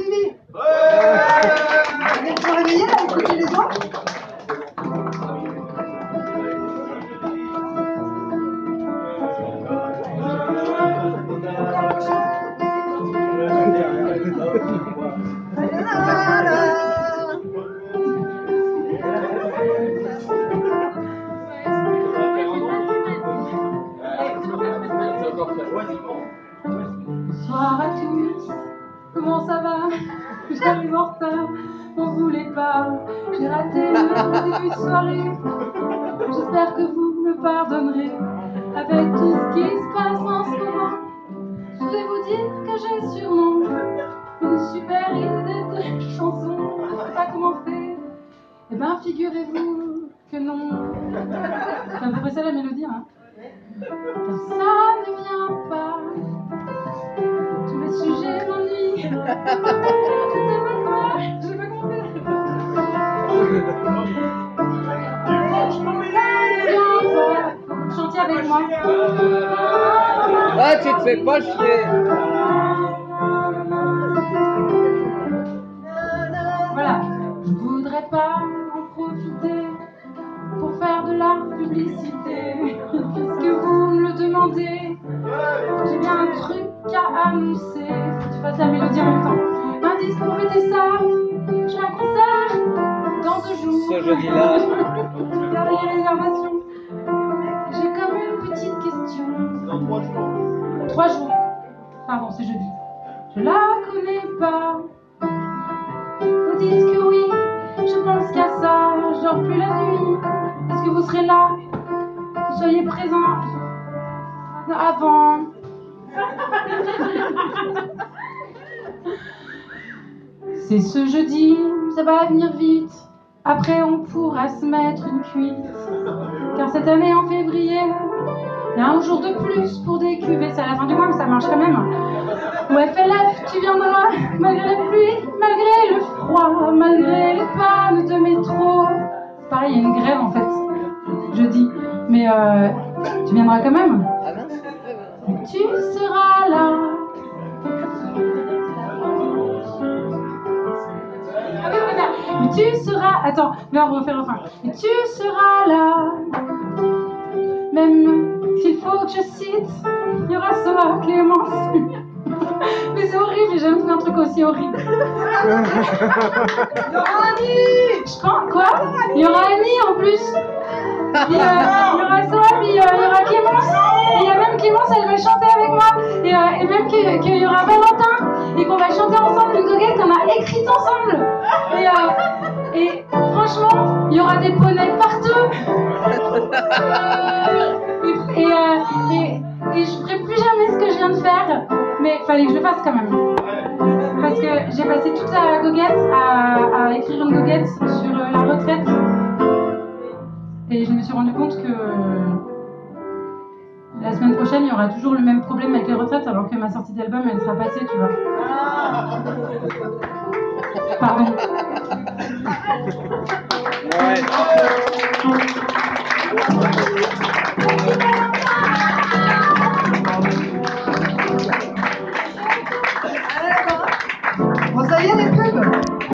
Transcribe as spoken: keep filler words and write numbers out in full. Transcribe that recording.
réveillés. Vous êtes pas réveillés là, écoutez les autres. Bonsoir à tous, comment ça va? J'arrive en retard, m'en voulez pas, j'ai raté le début de soirée. J'espère que vous me pardonnerez. Avec tout ce qui se passe en ce moment, je vais vous dire que j'ai sûrement une super idée de chanson. Je sais pas comment faire. Eh ben figurez-vous que non. C'est à peu près ça la mélodie, hein. Car ça ne vient pas. Tous les sujets m'ennuient. Je sais pas quoi, je sais pas comment faire. Faut que vous chantiez avec moi. Ah, tu te fais pas chier. Voilà, je voudrais pas en profiter pour faire de la publicité. Puisque vous me le demandez, j'ai bien un truc à annoncer. Faut que tu fasses la mélodie en même temps. Indice pour fêter ça, je fais un concert dans deux jours. Ce jeudi-là. Regardez les réservations. J'ai comme une petite question. Dans trois jours. Trois jours. Pardon, c'est jeudi. Je la connais pas. Vous dites que oui, je pense qu'à ça. Je dors plus la nuit. Est-ce que vous serez là? Soyez présents avant. C'est ce jeudi, ça va venir vite. Après on pourra se mettre une cuite. Car cette année en février, il y a un jour de plus pour des cuvées. C'est à la fin du mois mais ça marche quand même. Au F L F tu viendras, malgré la pluie, malgré le froid, malgré les pannes de métro. Pareil, il y a une grève en fait, jeudi. Mais euh, tu viendras quand même. Ah non, Tu seras là. Ah oui, voilà. Mais tu seras. Attends, mais on va refaire le refrain. Mais tu seras là. Même s'il faut que je cite, il y aura ça, Clémence. Mais c'est horrible, j'ai jamais fait un truc aussi horrible. Il y aura Annie. Je pense, quoi? Il y aura Annie en plus. Puis, euh, il y aura ça, puis euh, il y aura Clémence. Et il y a même Clémence, elle va chanter avec moi. Et, euh, et même qu'il qu'il y aura Valentin. Et qu'on va chanter ensemble une goguette qu'on a écrite ensemble. Et, euh, et franchement, il y aura des poneys partout. Et, et, euh, et, et je ferai plus jamais ce que je viens de faire. Mais fallait que je le fasse quand même. Parce que j'ai passé toute la goguette à, à écrire une goguette sur euh, la retraite. Et je me suis rendu compte que la semaine prochaine, il y aura toujours le même problème avec les retraites, alors que ma sortie d'album, elle sera passée, tu vois. Pardon. ouais.